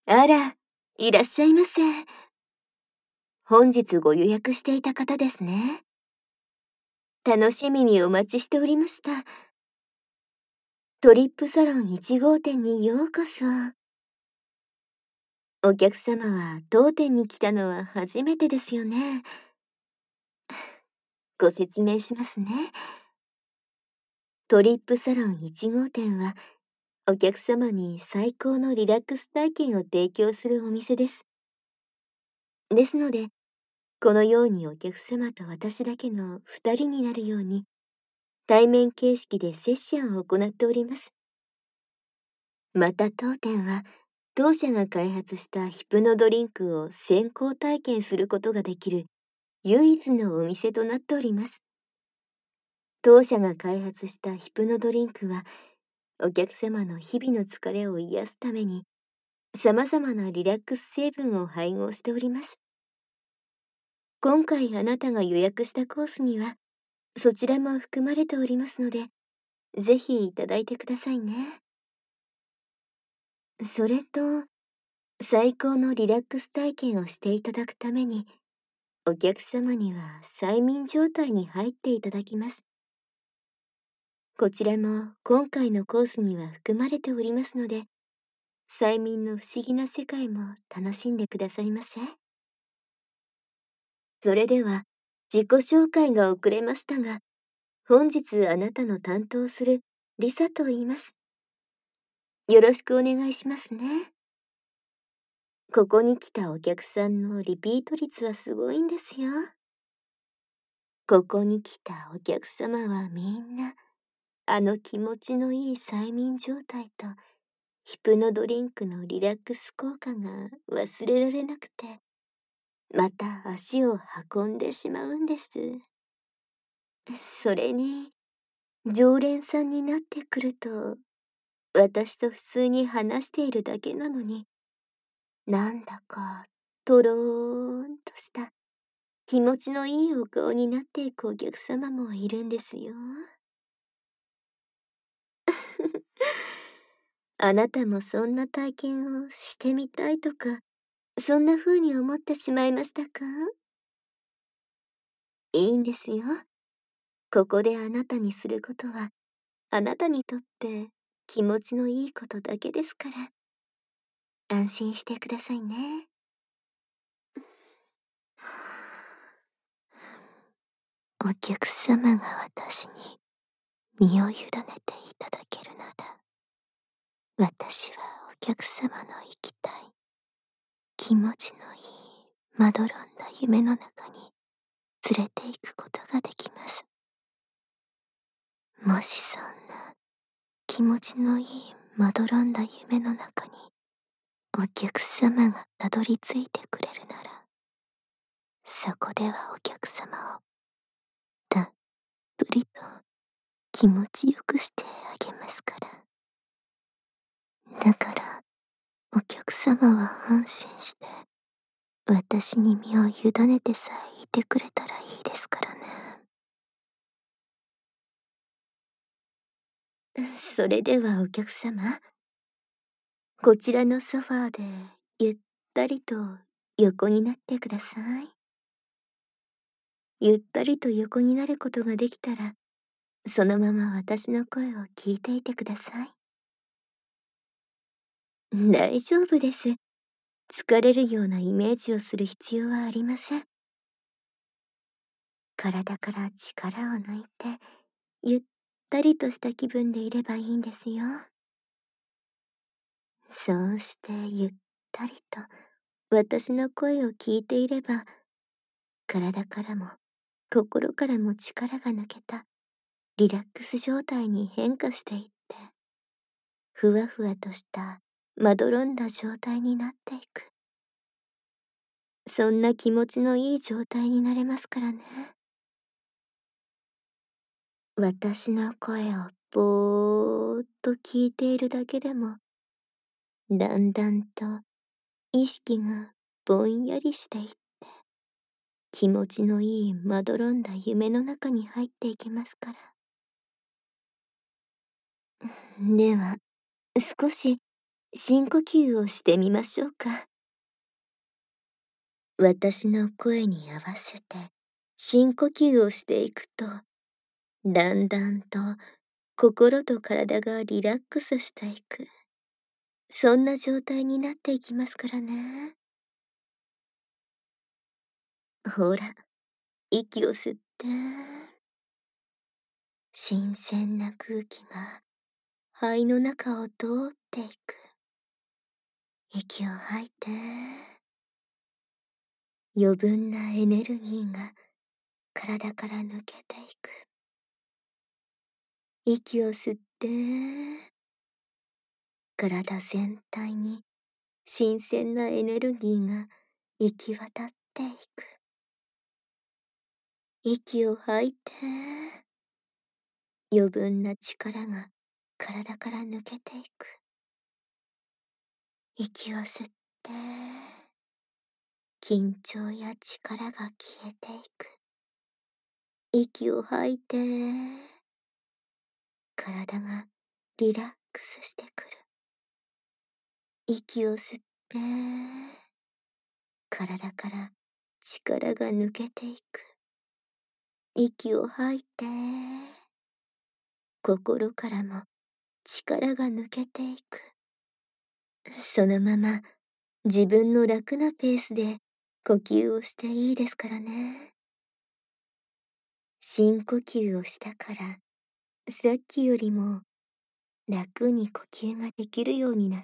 あら、いらっしゃいませ。本日ご予約していた方ですね。楽しみにお待ちしておりました。トリップサロン1号店にようこそ。お客様は当店に来たのは初めてですよね。ご説明しますね。トリップサロン1号店は、お客様に最高のリラックス体験を提供するお店です。ですので、このようにお客様と私だけの2人になるように、対面形式でセッションを行っております。また当店は、当社が開発したヒプノドリンクを先行体験することができる唯一のお店となっております。当社が開発したヒプノドリンクは、お客様の日々の疲れを癒すために、様々なリラックス成分を配合しております。今回あなたが予約したコースには、そちらも含まれておりますので、ぜひいただいてくださいね。それと、最高のリラックス体験をしていただくために、お客様には催眠状態に入っていただきます。こちらも今回のコースには含まれておりますので、催眠の不思議な世界も楽しんでくださいませ。それでは、自己紹介が遅れましたが、本日あなたの担当するリサと言います。よろしくお願いしますね。ここに来たお客さんのリピート率はすごいんですよ。ここに来たお客様はみんな、あの気持ちのいい催眠状態と、ヒプノドリンクのリラックス効果が忘れられなくて、また足を運んでしまうんです。それに、常連さんになってくると、私と普通に話しているだけなのに、なんだか、とろーんとした気持ちのいいお顔になっていくお客様もいるんですよ。あなたもそんな体験をしてみたいとか、そんな風に思ってしまいましたか？いいんですよ。ここであなたにすることは、あなたにとって気持ちのいいことだけですから、安心してくださいね。お客様が私に身を委ねていただけるなら、私はお客様の生きたい、気持ちのいい、まどろんだ夢の中に連れて行くことができます。もしそんな気持ちのいい、まどろんだ夢の中にお客様がたどり着いてくれるなら、そこではお客様をたっぷりと気持ちよくしてあげますから。だから、お客様は安心して、私に身を委ねてさえいてくれたらいいですからね。それではお客様、こちらのソファーでゆったりと横になってください。ゆったりと横になることができたら、そのまま私の声を聞いていてください。大丈夫です。疲れるようなイメージをする必要はありません。体から力を抜いて、ゆったりとした気分でいればいいんですよ。そうしてゆったりと私の声を聞いていれば、体からも心からも力が抜けたリラックス状態に変化していって、ふわふわとしたまどろんだ状態になっていく。そんな気持ちのいい状態になれますからね。私の声をぼーっと聞いているだけでも、だんだんと意識がぼんやりしていって、気持ちのいいまどろんだ夢の中に入っていきますから。では、少し深呼吸をしてみましょうか。私の声に合わせて深呼吸をしていくと、だんだんと心と体がリラックスしていく。そんな状態になっていきますからね。ほら、息を吸って、新鮮な空気が肺の中を通っていく。息を吐いて、余分なエネルギーが体から抜けていく。息を吸って、体全体に新鮮なエネルギーが行き渡っていく。息を吐いて、余分な力が体から抜けていく。息を吸って、緊張や力が消えていく。息を吐いて、体がリラックスしてくる。息を吸って、体から力が抜けていく。息を吐いて、心からも力が抜けていく。そのまま自分の楽なペースで呼吸をしていいですからね。深呼吸をしたから、さっきよりも楽に呼吸ができるようになった。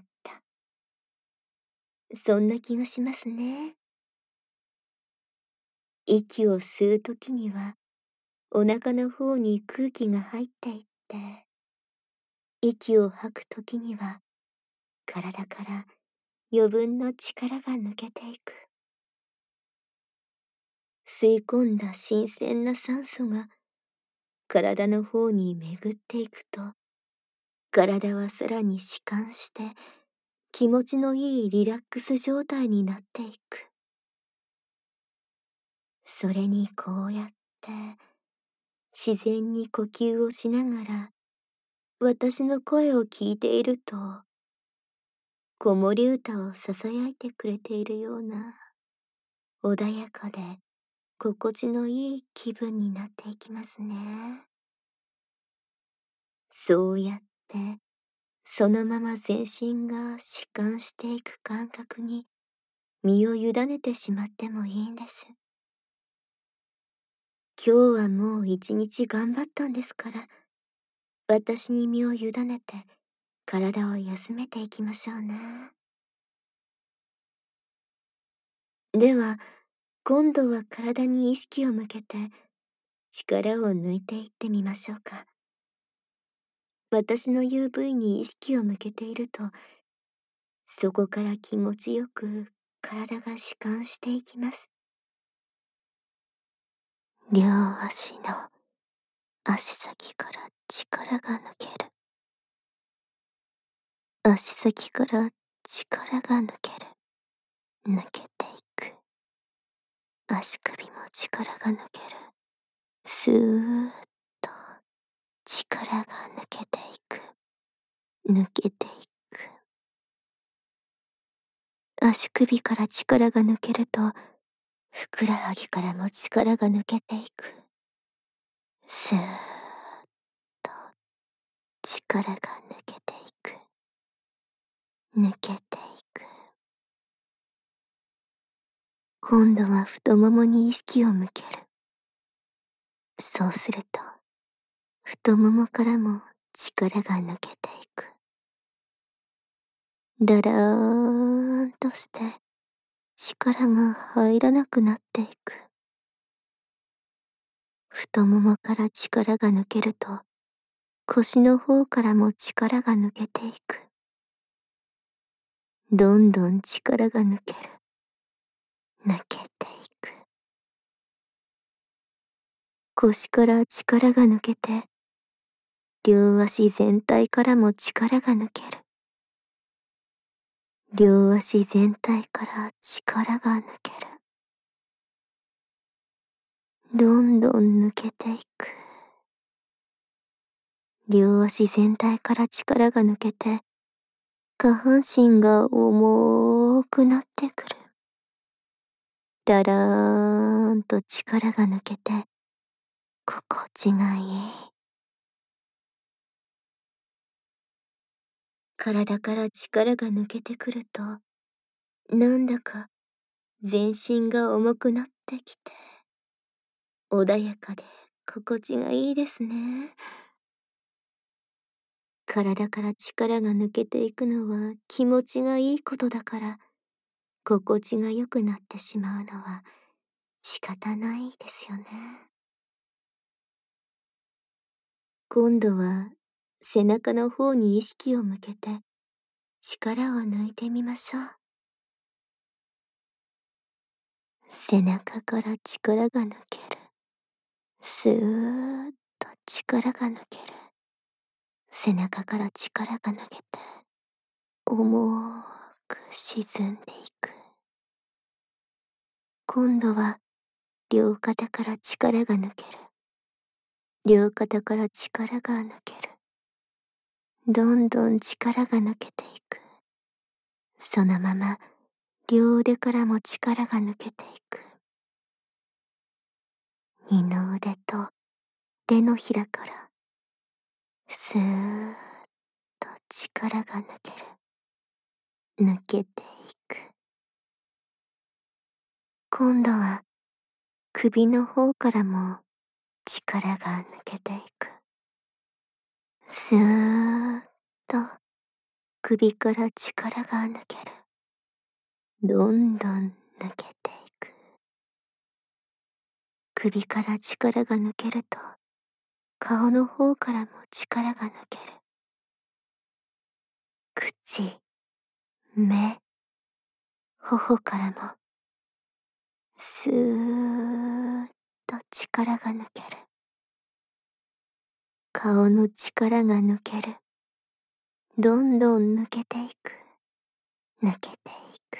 そんな気がしますね。息を吸うときには、お腹の方に空気が入っていって、息を吐くときには、体から余分な力が抜けていく。吸い込んだ新鮮な酸素が体の方に巡っていくと、体はさらに弛緩して気持ちのいいリラックス状態になっていく。それにこうやって自然に呼吸をしながら私の声を聞いていると、子守歌を囁いてくれているような穏やかで心地のいい気分になっていきますね。そうやってそのまま全身が弛緩していく感覚に身を委ねてしまってもいいんです。今日はもう一日頑張ったんですから、私に身を委ねて体を休めていきましょうね。では、今度は体に意識を向けて力を抜いていってみましょうか。私の言う部位に意識を向けていると、そこから気持ちよく体が弛緩していきます。両足の足先から力が抜ける。足先から力が抜ける。抜けていく。足首も力が抜ける。スーッと力が抜けていく。抜けていく。足首から力が抜けると、ふくらはぎからも力が抜けていく。スーッと力が抜けていく。抜けていく。今度は太ももに意識を向ける。そうすると、太ももからも力が抜けていく。だらーんとして力が入らなくなっていく。太ももから力が抜けると、腰の方からも力が抜けていく。どんどん力が抜ける。抜けていく。腰から力が抜けて、両足全体からも力が抜ける。両足全体から力が抜ける。どんどん抜けていく。両足全体から力が抜けて、 下半身が重くなってくる。だらーんと力が抜けて、心地がいい。体から力が抜けてくると、なんだか全身が重くなってきて、穏やかで心地がいいですね。体から力が抜けていくのは気持ちがいいことだから、心地が良くなってしまうのは仕方ないですよね。今度は背中の方に意識を向けて力を抜いてみましょう。背中から力が抜ける。スーッと力が抜ける。背中から力が抜けて、重く沈んでいく。今度は両肩から力が抜ける。両肩から力が抜ける。どんどん力が抜けていく。そのまま両腕からも力が抜けていく。二の腕と手のひらからスーッと力が抜ける。抜けていく。今度は首の方からも力が抜けていく。スーッと首から力が抜ける。どんどん抜けていく。首から力が抜けると、顔の方からも力が抜ける。口、目、頬からも、スーッと力が抜ける。顔の力が抜ける。どんどん抜けていく。抜けていく。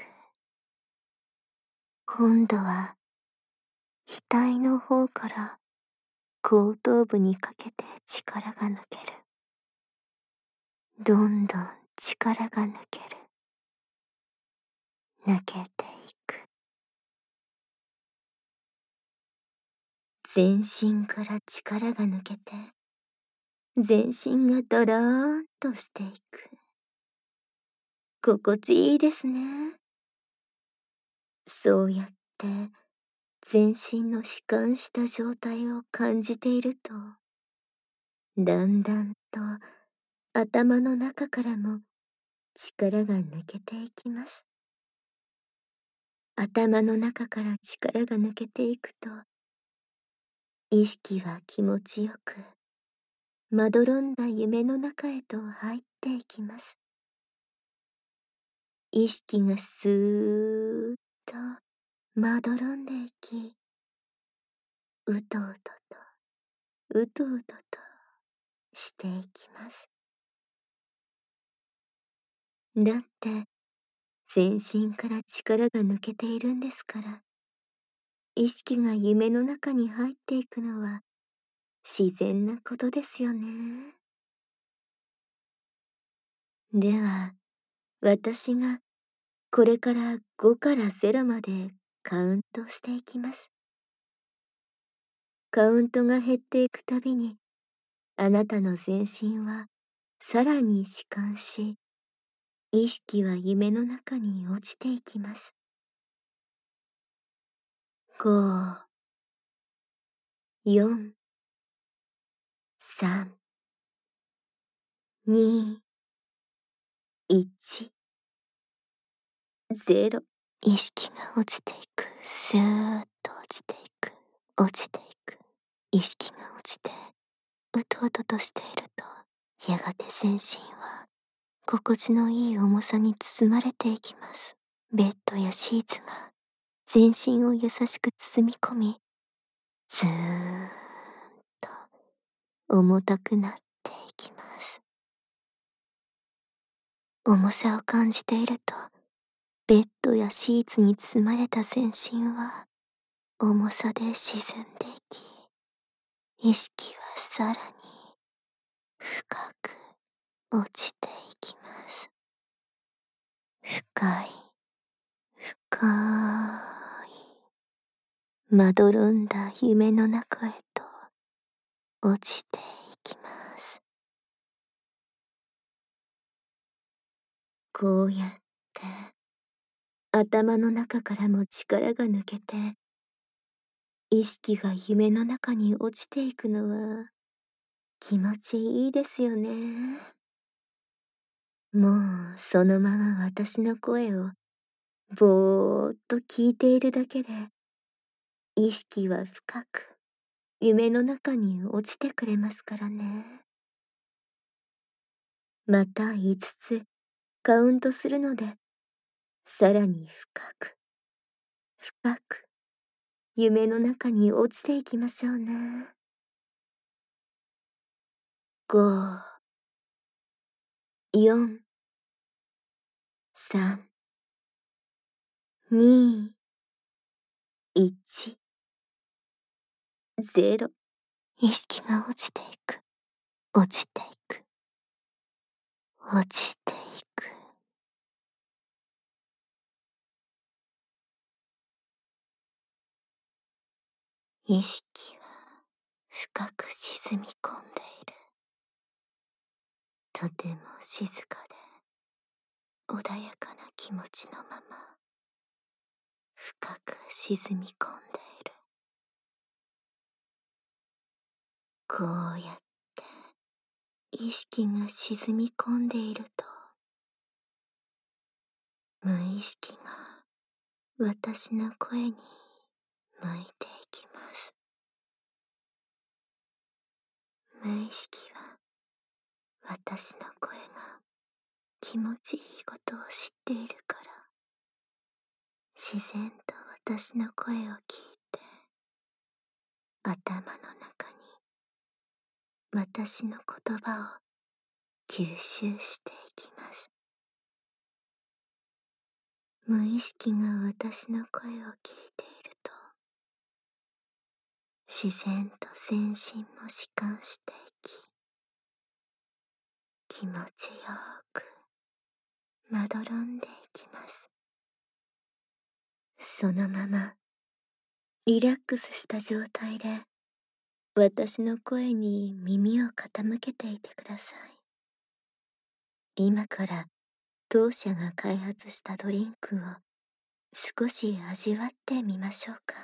今度は、額の方から後頭部にかけて力が抜ける。どんどん力が抜ける。抜けていく。全身から力が抜けて、全身がドラーンとしていく。心地いいですね。そうやって全身の弛緩した状態を感じていると、だんだんと頭の中からも力が抜けていきます。頭の中から力が抜けていくと、意識は気持ちよく、まどろんだ夢の中へと入っていきます。意識がスーッとまどろんでいき、うとうとと、うとうととしていきます。だって、全身から力が抜けているんですから、意識が夢の中に入っていくのは自然なことですよね。では、私がこれから5から0までカウントしていきます。カウントが減っていくたびに、あなたの全身はさらに弛緩し、意識は夢の中に落ちていきます。5、4、3、2、1、0。意識が落ちていく。スーッと落ちていく。落ちていく。意識が落ちて、うとうととしていると、やがて全身は心地のいい重さに包まれていきます。ベッドやシーツが全身を優しく包み込み、ずーっと重たくなっていきます。重さを感じていると、ベッドやシーツに包まれた全身は重さで沈んでいき、意識はさらに深く落ちていきます。 深い、深い、まどろんだ夢の中へと落ちていきます。こうやって頭の中からも力が抜けて、意識が夢の中に落ちていくのは気持ちいいですよね。もうそのまま私の声をぼーっと聞いているだけで、意識は深く夢の中に落ちてくれますからね。また5つカウントするので、さらに深く、深く夢の中に落ちていきましょうね。5、4、3、2、1、0。意識が落ちていく、落ちていく、落ちていく。意識は深く沈み込んでいる。とても静かで穏やかな気持ちのまま深く沈み込んでいる。こうやって意識が沈み込んでいると、無意識が私の声に向いていきます。無意識は私の声が気持ちいいことを知っているから、自然と私の声を聞いて、頭の中に私の言葉を吸収していきます。無意識が私の声を聞いていると、自然と全身も弛緩していき、気持ちよくまどろんでいきます。そのままリラックスした状態で私の声に耳を傾けていてください。今から当社が開発したドリンクを少し味わってみましょうか。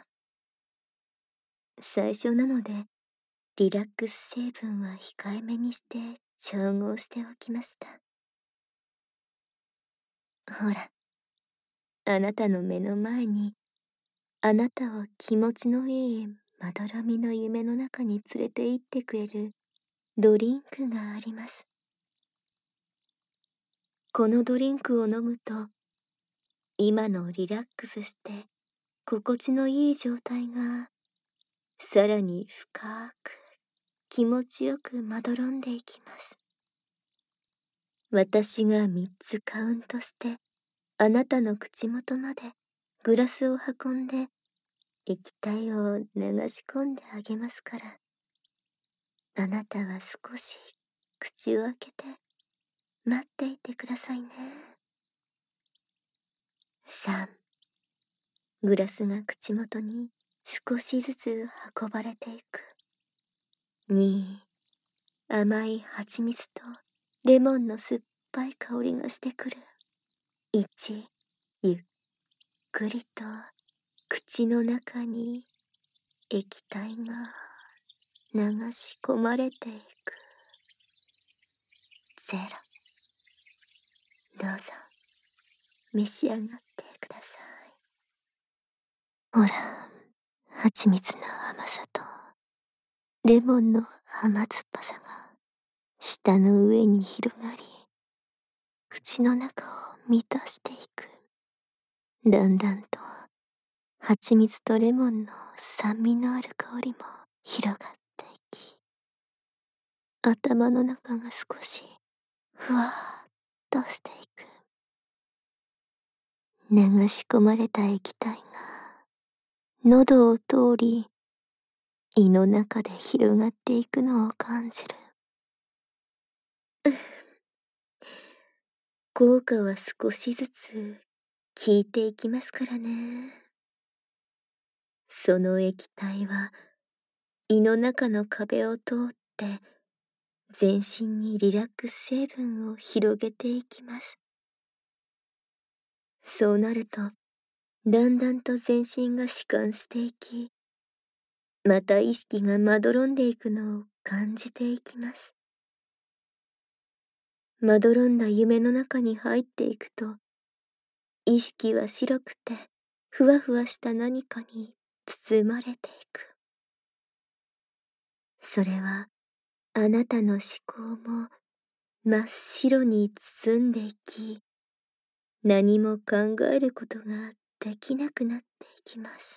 最初なのでリラックス成分は控えめにして調合しておきました。ほら、あなたの目の前にあなたを気持ちのいいまどろみの夢の中に連れて行ってくれるドリンクがあります。このドリンクを飲むと、今のリラックスして心地のいい状態がさらに深く気持ちよくまどろんでいきます。私が3つカウントしてあなたの口元までグラスを運んで液体を流し込んであげますから、あなたは少し口を開けて待っていてくださいね。3、グラスが口元に少しずつ運ばれていく。2、甘い蜂蜜とレモンの酸っぱい香りがしてくる。1、ゆっくりと口の中に液体が流し込まれていく。0、どうぞ召し上がってください。ほら、蜂蜜の甘さとレモンの甘酸っぱさが舌の上に広がり、口の中を満たしていく。だんだんと蜂蜜とレモンの酸味のある香りも広がっていき、頭の中が少しふわーっとしていく。流し込まれた液体が喉を通り胃の中で広がっていくのを感じる。 効果は少しずつ効いていきますからね。その液体は胃の中の壁を通って全身にリラックス成分を広げていきます。そうなると、だんだんと全身が弛緩していき、また意識がまどろんでいくのを感じていきます。まどろんだ夢の中に入っていくと、意識は白くて、ふわふわした何かに包まれていく。それは、あなたの思考も真っ白に包んでいき、何も考えることができなくなっていきます。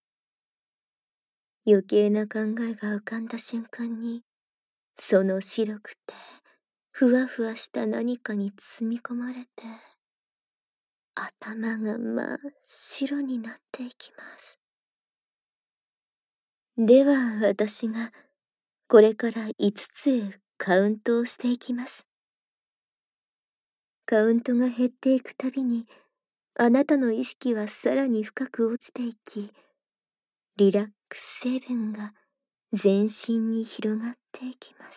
余計な考えが浮かんだ瞬間に、その白くて、ふわふわした何かに包み込まれて、頭が真っ白になっていきます。では私がこれから5つへカウントをしていきます。カウントが減っていくたびに、あなたの意識はさらに深く落ちていき、リラックス成分が全身に広がっていきます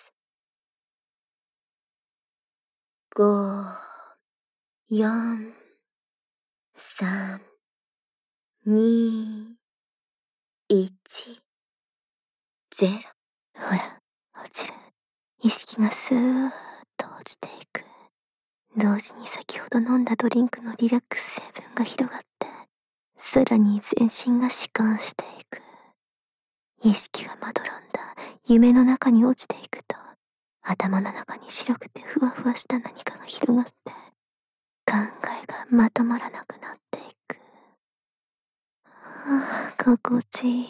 。5、4、3、2、1、0。ほら、落ちる。意識がスーッと落ちていく。同時に先ほど飲んだドリンクのリラックス成分が広がって、さらに全身が弛緩していく。意識がまどろんだ夢の中に落ちていくと、頭の中に白くてふわふわした何かが広がって、考えがまとまらなくなっていく。ああ、心地いい。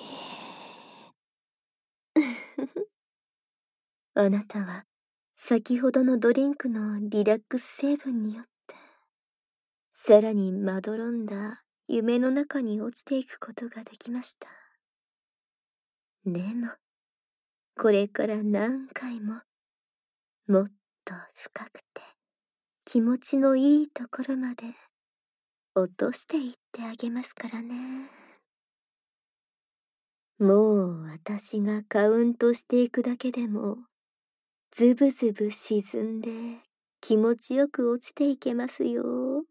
あなたは先ほどのドリンクのリラックス成分によって、さらにまどろんだ夢の中に落ちていくことができました。でも、これから何回も、もっと深くて気持ちのいいところまで落としていってあげますからね。もう私がカウントしていくだけでも、ズブズブ沈んで気持ちよく落ちていけますよ。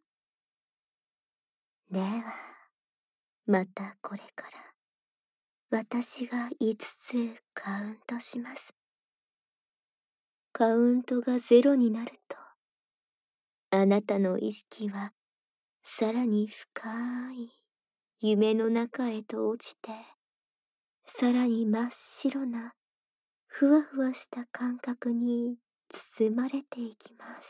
では、またこれから私が5つカウントします。カウントが0になると、あなたの意識はさらに深い夢の中へと落ちて、さらに真っ白なふわふわした感覚に包まれていきます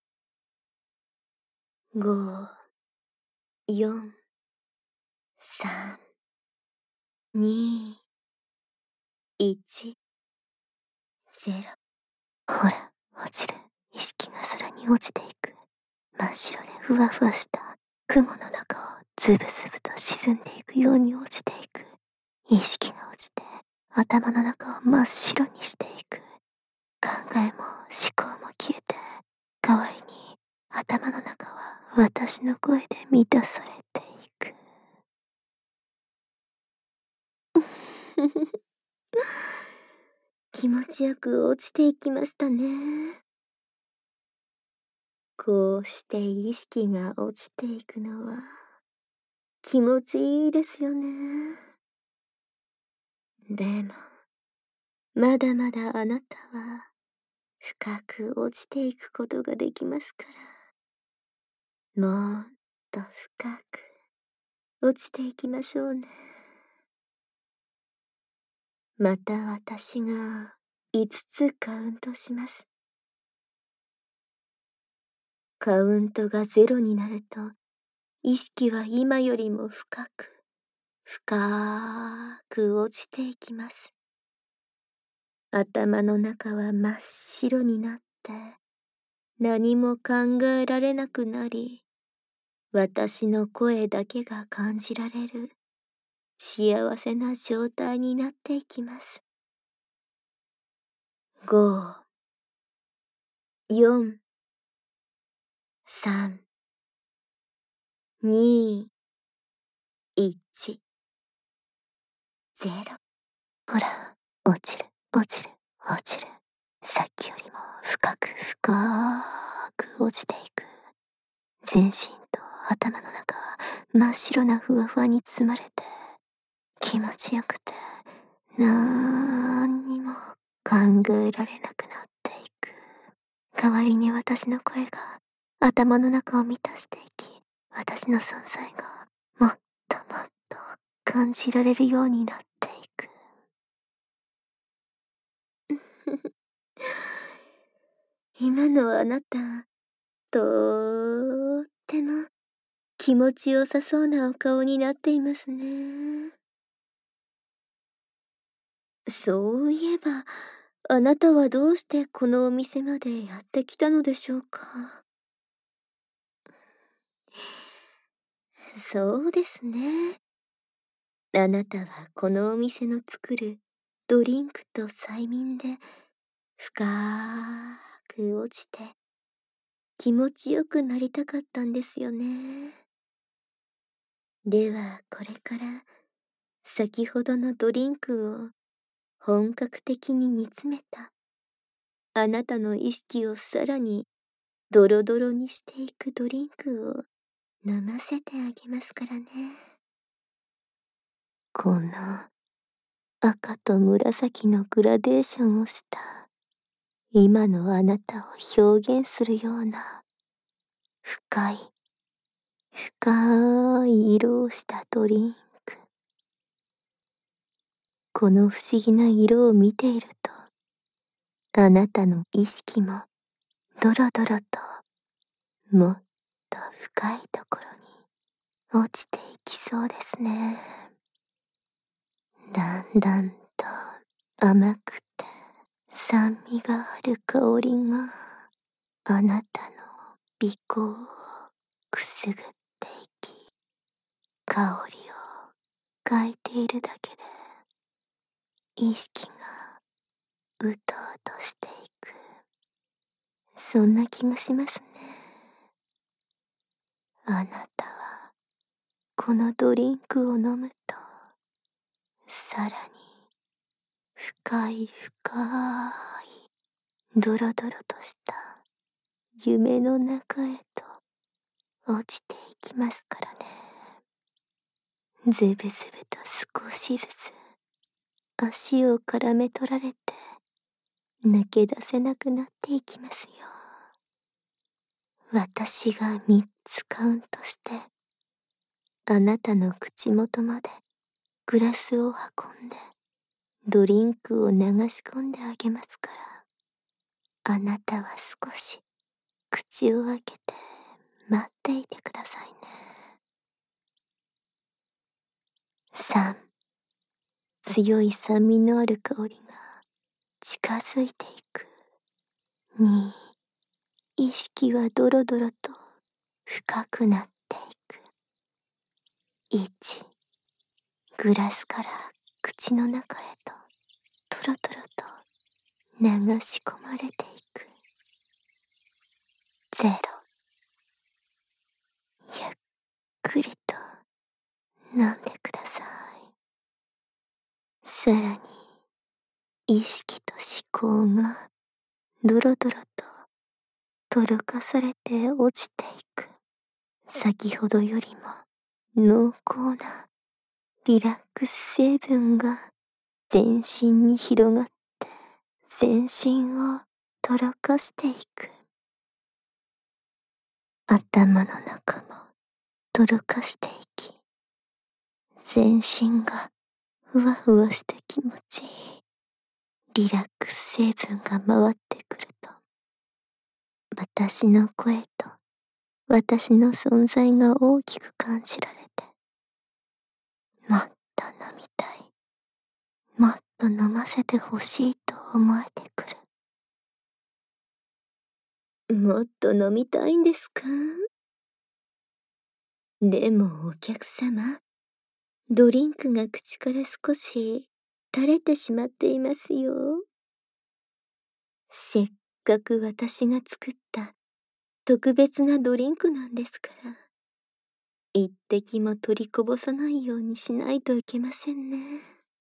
。5、4、3、2、1、0。ほら、落ちる。意識がさらに落ちていく。真っ白でふわふわした雲の中をズブズブと沈んでいくように落ちていく。意識が落ちて頭の中を真っ白にしていく。考えも思考も消えて、代わりに頭の中は私の声で満たされていく。気持ちよく落ちていきましたね。こうして意識が落ちていくのは気持ちいいですよね。でも、まだまだあなたは深く落ちていくことができますから、もっと深く落ちていきましょうね。また私が5つカウントします。カウントが0になると、意識は今よりも深く、深く落ちていきます。頭の中は真っ白になって、何も考えられなくなり、私の声だけが感じられる幸せな状態になっていきます。5、4、 3、2、1、0。ほら、落ちる、落ちる、落ちる。さっきよりも深く深く落ちていく。全身と頭の中は真っ白なふわふわに包まれて、気持ちよくて、なんにも考えられなくなっていく。代わりに私の声が頭の中を満たしていき、私の存在がもっともっと感じられるようになっていく。今のあなた、とーっても気持ちよさそうなお顔になっていますね。そういえば、あなたはどうしてこのお店までやってきたのでしょうか。そうですね。あなたはこのお店の作るドリンクと催眠で深く落ちて気持ちよくなりたかったんですよね。ではこれから先ほどのドリンクを本格的に煮詰めたあなたの意識をさらにドロドロにしていくドリンクを飲ませてあげますからね。この赤と紫のグラデーションをした今のあなたを表現するような深い深い色をしたドリンク。この不思議な色を見ているとあなたの意識もドロドロともっと深いところに落ちていきそうですね。だんだんと甘くて酸味がある香りがあなたの鼻孔をくすぐっていき、香りを嗅いでいるだけで意識がうとうとしていく、そんな気がしますね。あなたはこのドリンクを飲むとさらに深い深いドロドロとした夢の中へと落ちていきますからね。ズブズブと少しずつ足を絡め取られて抜け出せなくなっていきますよ。私が3つカウントしてあなたの口元までグラスを運んでドリンクを流し込んであげますから、あなたは少し口を開けて待っていてくださいね。3、強い酸味のある香りが近づいていく。2、意識はドロドロと深くなっていく。1、グラスから口の中へとトロトロと流し込まれていく。0、ゆっくりと飲んでください。さらに意識と思考がドロドロととろかされて落ちていく。先ほどよりも濃厚なリラックス成分が全身に広がって全身をとろかしていく。頭の中もとろかしていき、全身がふわふわして気持ちいいリラックス成分が回ってくると、私の声と私の存在が大きく感じられて、もっと飲みたい、もっと飲ませてほしいと思えてくる。もっと飲みたいんですか？でもお客様、ドリンクが口から少し垂れてしまっていますよ。せっかく私が作った特別なドリンクなんですから、一滴も取りこぼさないようにしないといけませんね。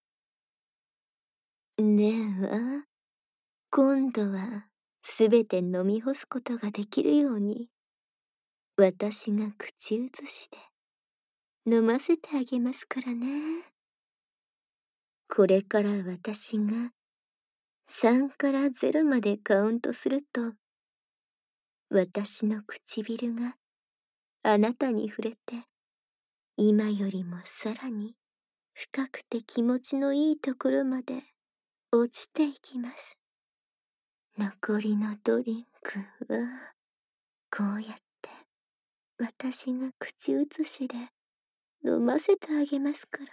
では、今度はすべて飲み干すことができるように、私が口移しで飲ませてあげますからね。これから私が3から0までカウントすると、私の唇があなたに触れて、今よりもさらに深くて気持ちのいいところまで落ちていきます。残りのドリンクは、こうやって私が口移しで飲ませてあげますからね。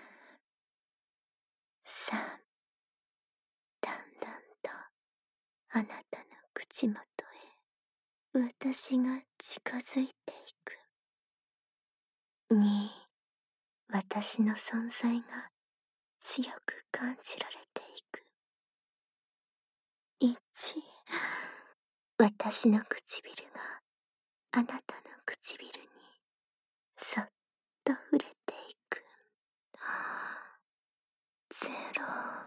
さあ、だんだんとあなたの口元へ私が近づいていく。2、私の存在が強く感じられていく。1、私の唇があなたの唇にそっと触れていく。0、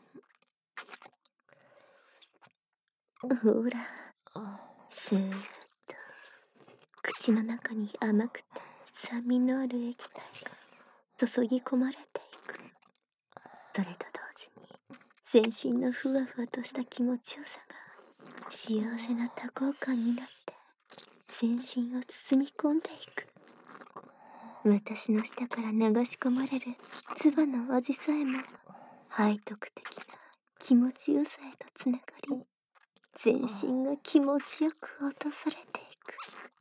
ほら、スーッと口の中に甘くて酸味のある液体が注ぎ込まれていく。それと同時に全身のふわふわとした気持ちよさが幸せな多幸感になって全身を包み込んでいく。私の下から流し込まれる唾の味さえも背徳的な気持ちよさへとつながり、全身が気持ちよく落とされていく。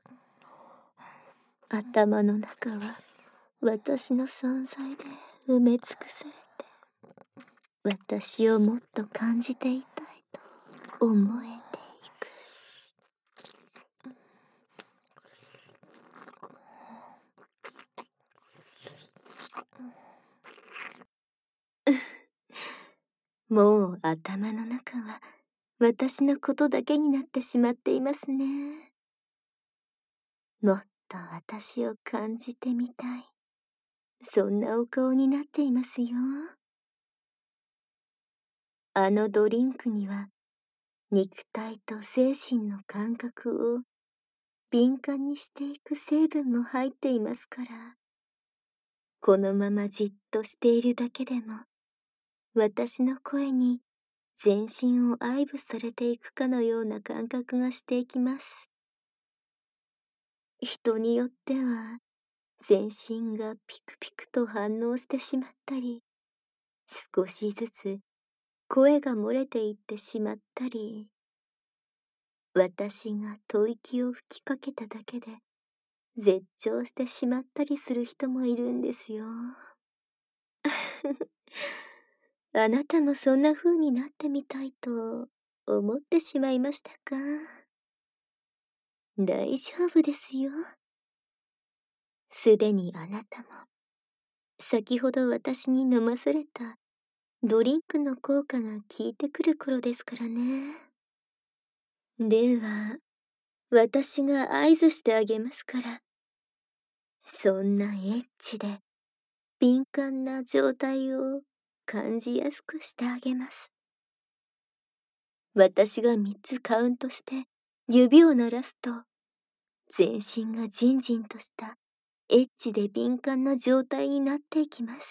頭の中は私の存在で埋め尽くされて、私をもっと感じていたいと思えていく。もう頭の中は私のことだけになってしまっていますね。もっと私を感じてみたい。そんなお顔になっていますよ。あのドリンクには肉体と精神の感覚を敏感にしていく成分も入っていますから、このままじっとしているだけでも私の声に全身を愛撫されていくかのような感覚がしていきます。人によっては全身がピクピクと反応してしまったり、少しずつ声が漏れていってしまったり、私が吐息を吹きかけただけで絶頂してしまったりする人もいるんですよ。あなたもそんな風になってみたいと思ってしまいましたか？大丈夫ですよ。すでにあなたも先ほど私に飲まされたドリンクの効果が効いてくる頃ですからね。では、私が合図してあげますから、そんなエッチで敏感な状態を感じやすくしてあげます。私が3つカウントして指を鳴らすと、全身がジンジンとしたエッチで敏感な状態になっていきます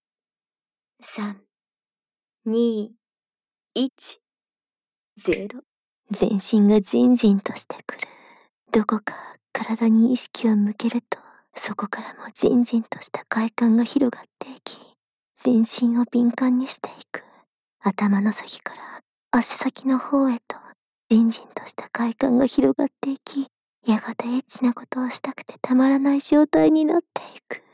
。3、2、1、0。全身がジンジンとしてくる。どこか体に意識を向けると、そこからもジンジンとした快感が広がっていき、全身を敏感にしていく。頭の先から足先の方へと、ジンジンとした快感が広がっていき、やがてエッチなことをしたくてたまらない状態になっていく。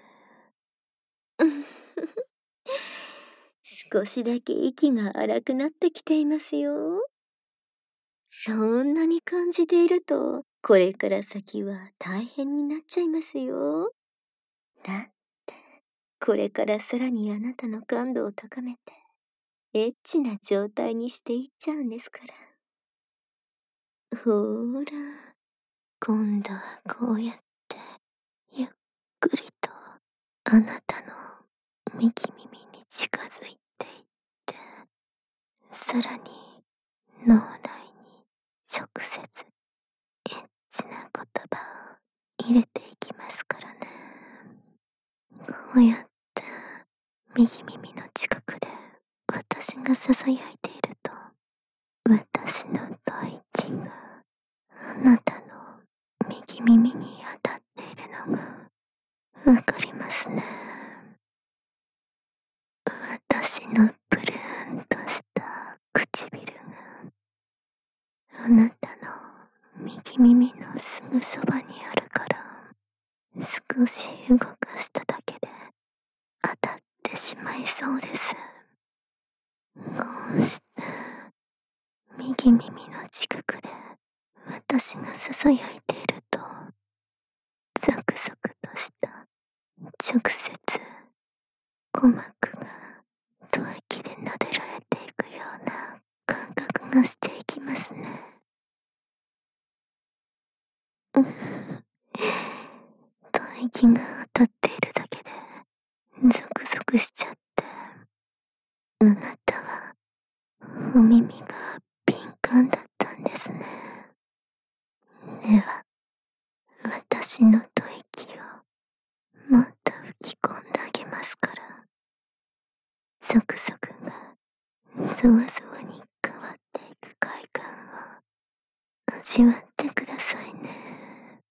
少しだけ息が荒くなってきていますよ。そんなに感じていると、これから先は大変になっちゃいますよ。だって、これからさらにあなたの感度を高めて、エッチな状態にしていっちゃうんですから。ほーら、 今度はこうやってゆっくりとあなたの右耳に近づいていって、さらに脳内に直接エッチな言葉を入れていきますからね。こうやって右耳の近くで私が囁いていると、私の吐息があなたの右耳に当たっているのがわかりますね。私のプルーンとした唇があなたの右耳のすぐそばにあるから、少し動かしただけで当たってしまいそうです。こうして右耳の近くで私が囁いていると、ザクザクとした直接鼓膜が吐息で撫でられていくような感覚がしていきますね。吐息が当たっているだけでゾクゾクしちゃって、あなたはお耳が敏感だったんですね。では、私の吐息をもっと吹き込んであげますから、ゾクゾクがゾワゾワに変わっていく快感を味わってくださいね。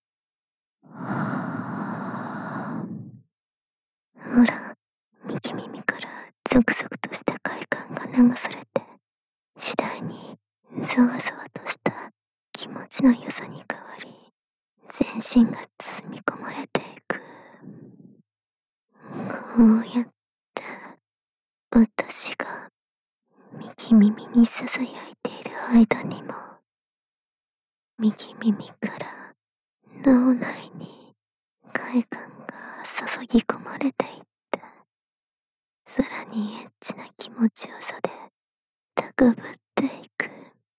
ほら、右耳からゾクゾクとした快感が流されて、次第にゾワゾワとした気持ちの良さに変わり、全身が包み込まれていく。こうやって私が右耳に囁いている間にも、右耳から脳内に快感が注ぎ込まれていって、さらにエッチな気持ちよさで高ぶっていく。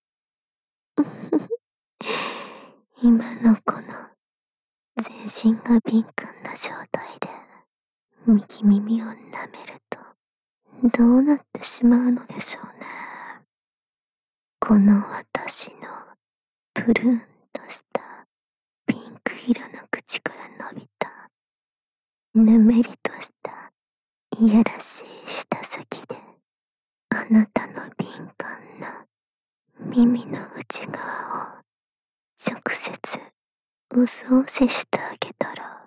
今のこの全身が敏感な状態で右耳を舐めるとどうなってしまうのでしょうね。この私のプルーンとしたピンク色の口から伸びたぬめりとしたいやらしい舌先で、あなたの敏感な耳の内側を直接お掃除してあげたら、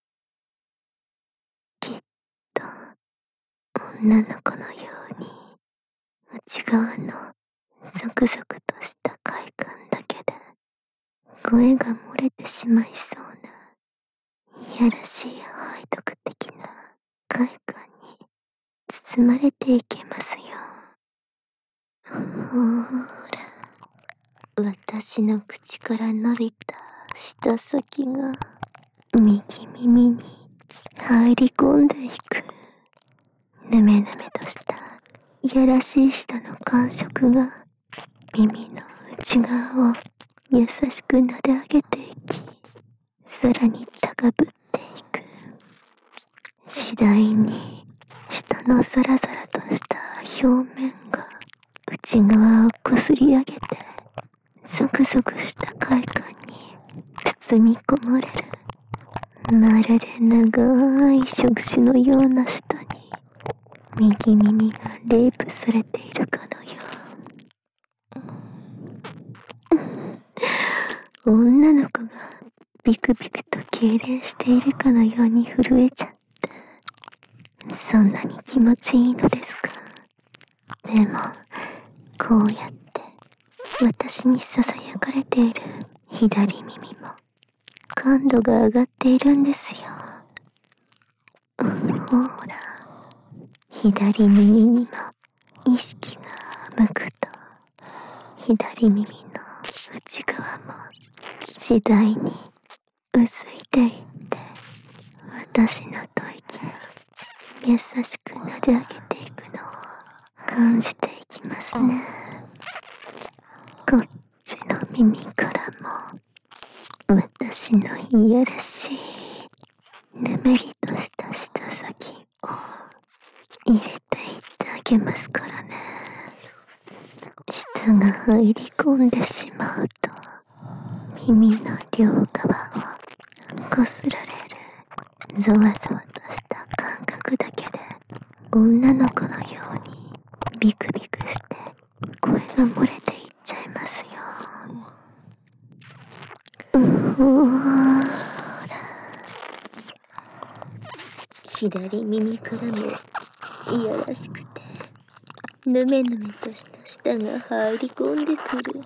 きっと女の子のように内側のゾクゾクとした快感だけで声が漏れてしまいそうないやらしい背徳的な快感に包まれていけますよ。ほーら、私の口から伸びた舌先が右耳に入り込んでいく。ぬめぬめとしたいやらしい舌の感触が耳の内側を優しく撫で上げていき、さらに高ぶっていく。次第に舌のザラザラとした表面が内側をこすり上げて、ゾクゾクした快感に包み込まれる。まるで長い触手のような舌に右耳がレイプされているかのよう。女の子がビクビクと痙攣しているかのように震えちゃって、そんなに気持ちいいのですか。でもこうやって私に囁かれている左耳も感度が上がっているんですよ。ほら、左耳にも意識が向くと、左耳の内側も次第に薄いていって、私の吐息が優しく撫で上げていくのを感じていきますね。こっちの耳からもいやらしいぬめりとした舌先を入れていってあげますからね。舌が入り込んでしまうと耳の両側をこすられるゾワゾワとした感覚だけで女の子のようにビクビクして声が漏れていっちゃいますよ。ほら、左耳からもいやらしくてぬめぬめとした舌が入り込んでくる。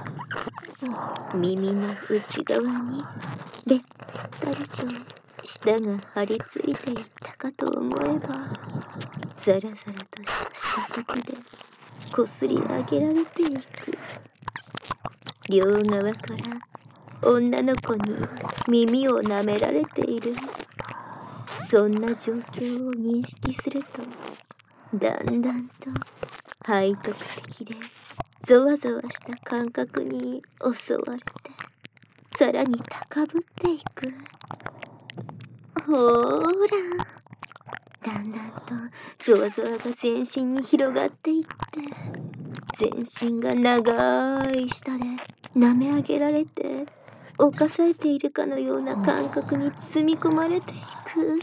耳の内側にべったりと舌が張り付いていったかと思えば、ザラザラとした舌先でこすり上げられていく。両側から女の子に耳を舐められている。そんな状況を認識すると、だんだんと背徳的でゾワゾワした感覚に襲われて、さらに高ぶっていく。ほーら、だんだんとゾワゾワが全身に広がっていって、全身が長い舌で舐め上げられて侵されているかのような感覚に包み込まれていく。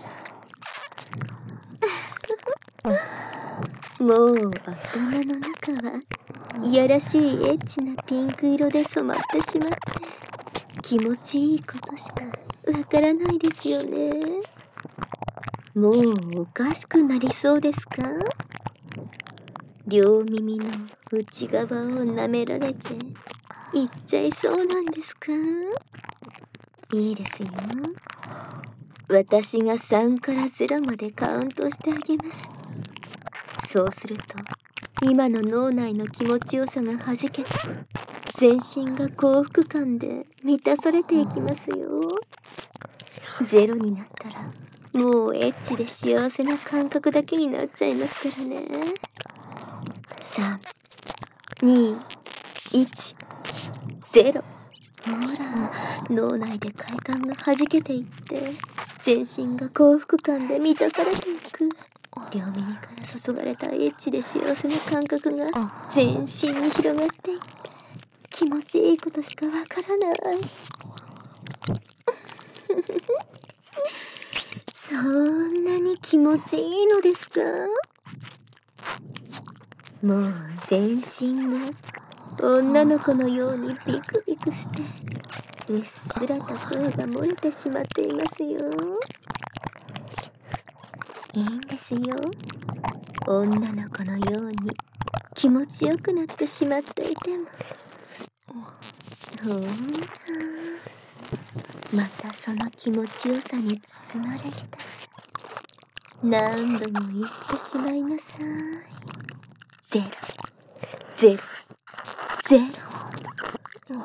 もう頭の中はいやらしいエッチなピンク色で染まってしまって、気持ちいいことしかわからないですよね。もうおかしくなりそうですか？両耳の内側を舐められていっちゃいそうなんですか？いいですよ。私が3から0までカウントしてあげます。そうすると今の脳内の気持ちよさがはじけて、全身が幸福感で満たされていきますよ。0になったらもうエッチで幸せな感覚だけになっちゃいますからね。3、2、1、0。ほら、脳内で快感がはじけていって、全身が幸福感で満たされていく。両耳から注がれたエッチで幸せな感覚が全身に広がっていって、気持ちいいことしかわからない。そんなに気持ちいいのですか？もう全身が女の子のようにビクビクして、うっすらと声が漏れてしまっていますよ。いいんですよ。女の子のように気持ちよくなってしまっていても。ほら、またその気持ちよさに包まれて何度も言ってしまいなさい。ゼロ、ゼロ、ゼロ。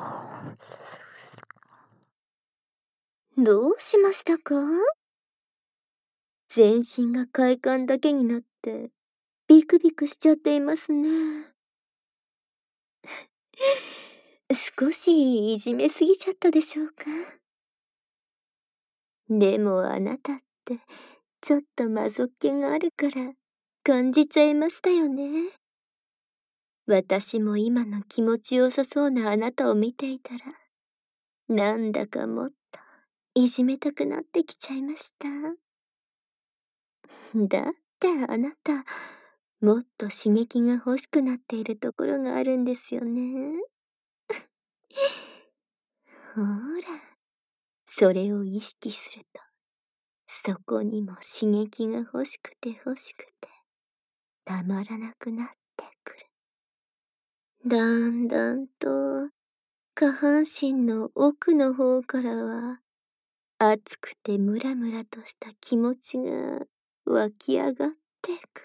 どうしましたか？全身が快感だけになってビクビクしちゃっていますね。少しいじめすぎちゃったでしょうか？でもあなたってちょっとマゾっ気があるから感じちゃいましたよね。私も今の気持ちよさそうなあなたを見ていたら、なんだかもっといじめたくなってきちゃいました。だってあなた、もっと刺激が欲しくなっているところがあるんですよね。ほら、それを意識すると、そこにも刺激が欲しくて欲しくて、たまらなくなってくる。だんだんと、下半身の奥の方からは、熱くてムラムラとした気持ちが湧き上がってく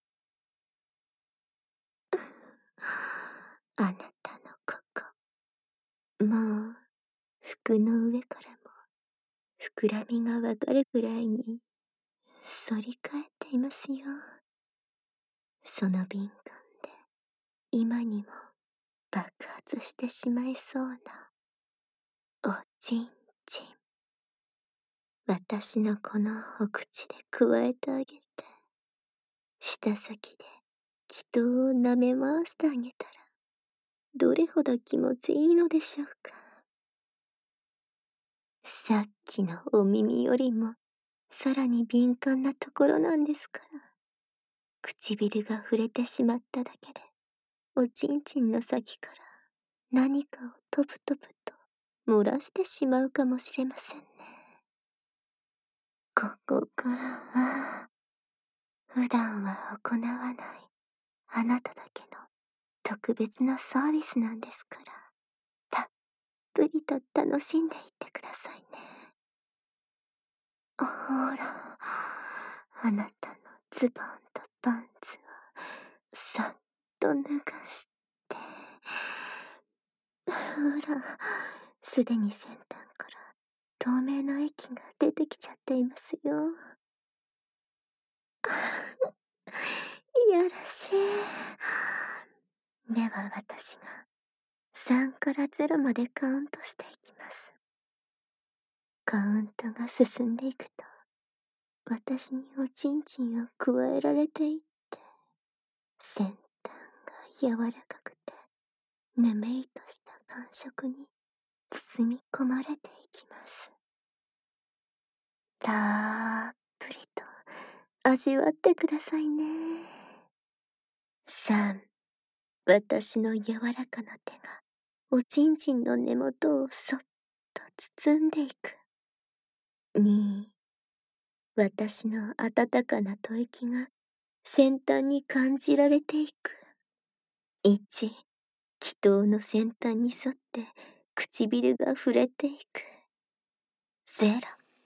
る。あなたのここ、もう、服の上からも、膨らみがわかるくらいに、反り返っていますよ。その敏感で、今にも爆発してしまいそうな、おちんちん。 私のこのお口でくわえてあげて、舌先で気筒を舐め回してあげたら、どれほど気持ちいいのでしょうか。さっきのお耳よりも、さらに敏感なところなんですから。唇が触れてしまっただけで、おちんちんの先から何かをとぶとぶと漏らしてしまうかもしれませんね。ここからは、普段は行わないあなただけの特別なサービスなんですから、たっぷりと楽しんでいってくださいね。ほら、あなたのズボンとパンツをさっと脱がして、ほら、すでに先端から透明な液が出てきちゃっていますよ。いやらしい。では私が3から0までカウントしていきます。カウントが進んでいくと、私におちんちんを加えられていって、先端が柔らかくて、ぬめりとした感触に包み込まれていきます。たっぷりと味わってくださいね。3、私の柔らかな手がおちんちんの根元をそっと包んでいく。2、私の温かな吐息が先端に感じられていく。1、気筒の先端に沿って唇が触れていく。0、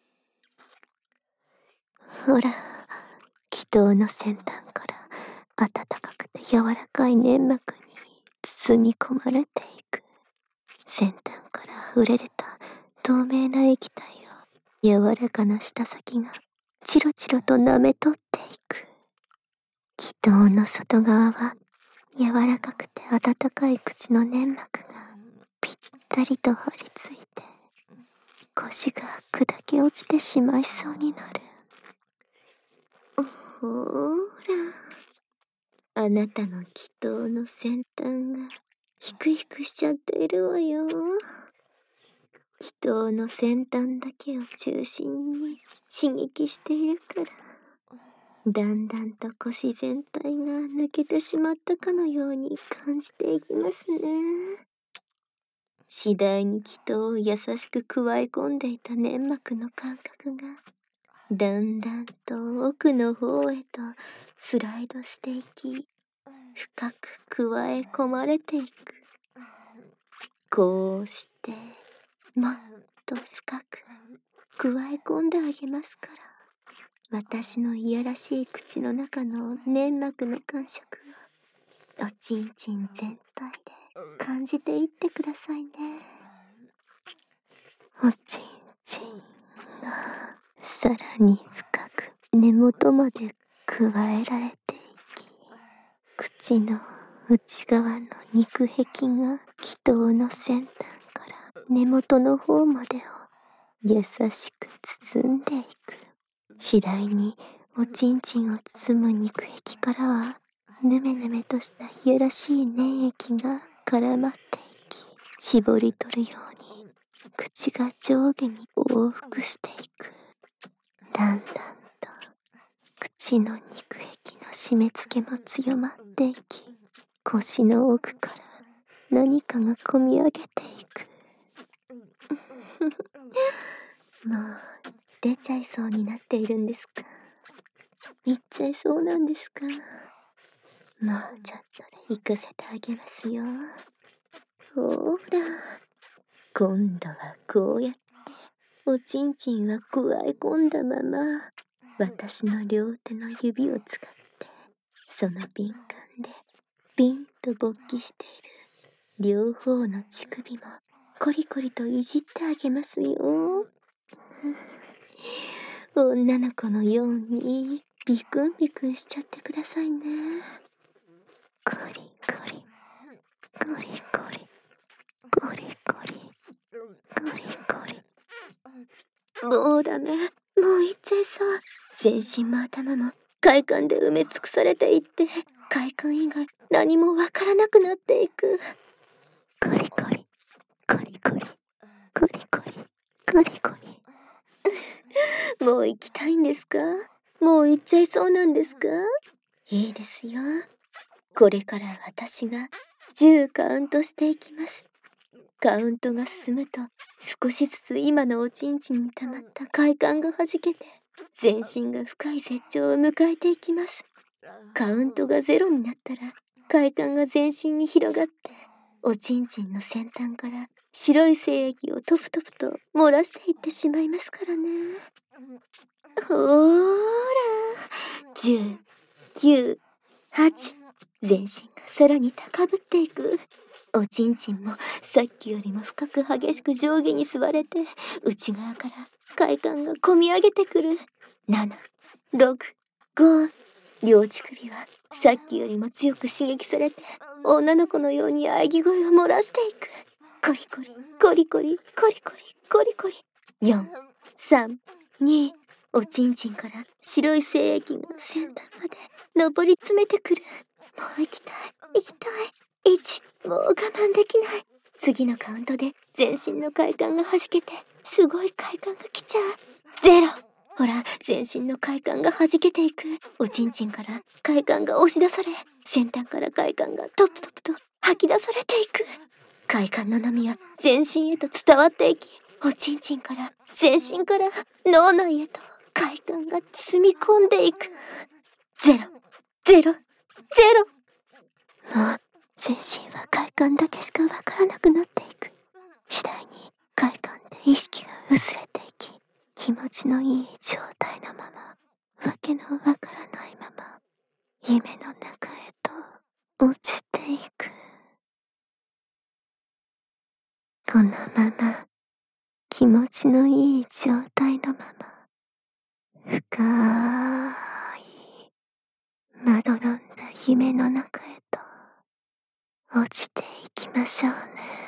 ほら、気筒の先端から暖かくて柔らかい粘膜に包み込まれていく。先端から触れ出た透明な液体を柔らかな舌先がチロチロと舐め取っていく。気筒の外側は柔らかくて温かい口の粘膜がぴったりと張り付いて、腰が砕け落ちてしまいそうになる。ほーら、あなたの気筒の先端がヒクヒクしちゃっているわよ。気筒の先端だけを中心に刺激しているから、だんだんと腰全体が抜けてしまったかのように感じていきますね。次第に気筒を優しく加え込んでいた粘膜の感覚が、だんだんと奥の方へとスライドしていき、深く加え込まれていく。こうして、もっと深く加え込んであげますから、私のいやらしい口の中の粘膜の感触をおちんちん全体で感じていってくださいね。おちんちんがさらに深く根元まで加えられていき、口の内側の肉壁が気筒の先端から根元の方までを優しく包んでいく。次第におちんちんを包む肉壁からはぬめぬめとしたいやらしい粘液が絡まっていき、絞り取るように口が上下に往復していく。だんだんと口の肉壁の締め付けも強まっていき、腰の奥から何かがこみ上げていく。もう出ちゃいそうになっているんですか？行っちゃいそうなんですか？もうちょっとで行かせてあげますよ。ほら、今度はこうやっておちんちんは加え込んだまま、私の両手の指を使ってその敏感でピンと勃起している両方の乳首もコリコリといじってあげますよ。女の子のようにビクンビクンしちゃってくださいね。コリコリコリコリコリコリコリコリもうダメ。もう行っちゃいそう。全身も頭も快感で埋め尽くされていって、快感以外何もわからなくなっていく。コリコリ、コリコリ、コリコリ、コリコリ。もう行きたいんですか？もう行っちゃいそうなんですか？いいですよ。これから私が10カウントしていきます。カウントが進むと、少しずつ今のおちんちんに溜まった快感がはじけて、全身が深い絶頂を迎えていきます。カウントが0になったら、快感が全身に広がって、おちんちんの先端から白い精液をトプトプと漏らしていってしまいますからね。ほーら、10、9、8、全身がさらに高ぶっていく。おちんちんもさっきよりも深く激しく上下に吸われて、内側から快感がこみ上げてくる。7、6、5。両乳首はさっきよりも強く刺激されて、女の子のように喘ぎ声を漏らしていく。コリコリ、コリコリ、コリコリ、コリコリ。4、3、2。おちんちんから白い精液が先端まで上り詰めてくる。もう行きたい、行きたい。1、もう我慢できない。次のカウントで全身の快感がはじけて、すごい快感が来ちゃう。0。ほら、全身の快感がはじけていく。おちんちんから快感が押し出され、先端から快感がトプトプと吐き出されていく。快感の波は全身へと伝わっていき、おちんちんから全身から脳内へと快感が包み込んでいく。0、0、0。もう全身は快感だけしかわからなくなっていく。次第に快感で意識が薄れていき、気持ちのいい状態のまま、わけのわからないまま、夢の中へと落ちていく。このまま気持ちのいい状態のまま、深いまどろんだ夢の中へと落ちていきましょうね。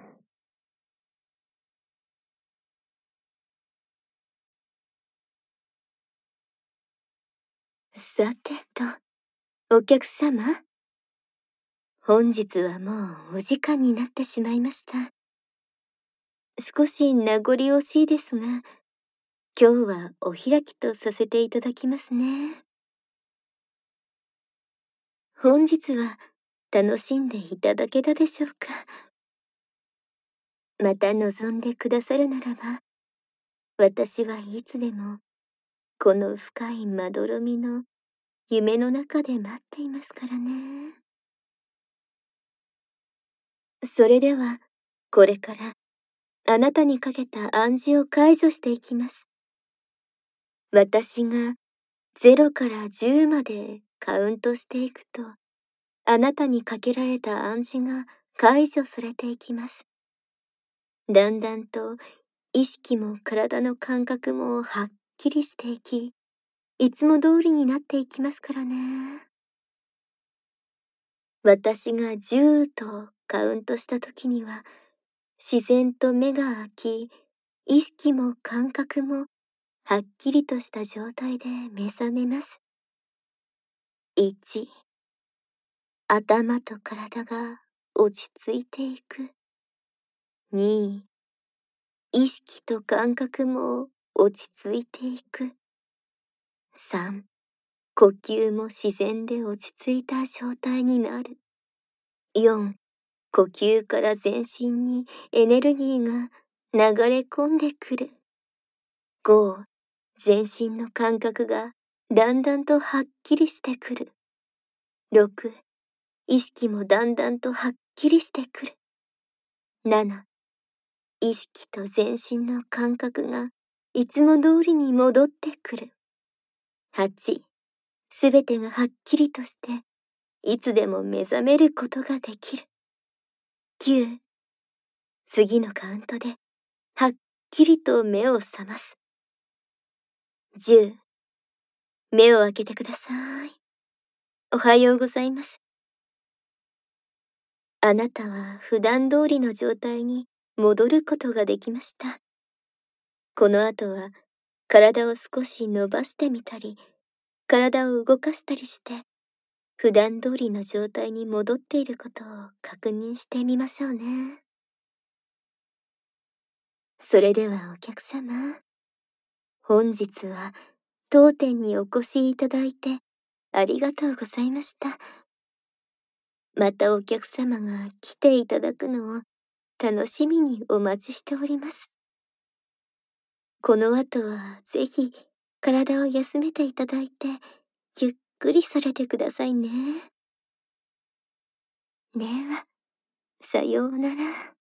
さてと、お客様。本日はもうお時間になってしまいました。少し名残惜しいですが、今日はお開きとさせていただきますね。本日は楽しんでいただけたでしょうか。また望んでくださるならば、私はいつでもこの深いまどろみの夢の中で待っていますからね。それでは、これからあなたにかけた暗示を解除していきます。私が0から10までカウントしていくと、あなたにかけられた暗示が解除されていきます。だんだんと意識も体の感覚もはっきりしていき、いつも通りになっていきますからね。私が10とカウントした時には、自然と目が開き、意識も感覚もはっきりとした状態で目覚めます。1、頭と体が落ち着いていく。2、意識と感覚も落ち着いていく。3、呼吸も自然で落ち着いた状態になる。4、呼吸から全身にエネルギーが流れ込んでくる。5、全身の感覚がだんだんとはっきりしてくる。6、意識もだんだんとはっきりしてくる。7、意識と全身の感覚がいつも通りに戻ってくる。8、すべてがはっきりとして、いつでも目覚めることができる。9、次のカウントで、はっきりと目を覚ます。10、目を開けてください。おはようございます。あなたは普段通りの状態に戻ることができました。 この後は体を少し伸ばしてみたり、体を動かしたりして、普段通りの状態に戻っていることを確認してみましょうね。それではお客様、本日は当店にお越しいただいてありがとうございました。またお客様が来ていただくのを楽しみにお待ちしております。この後はぜひ体を休めていただいて、ゆっくりされてくださいね。では、さようなら。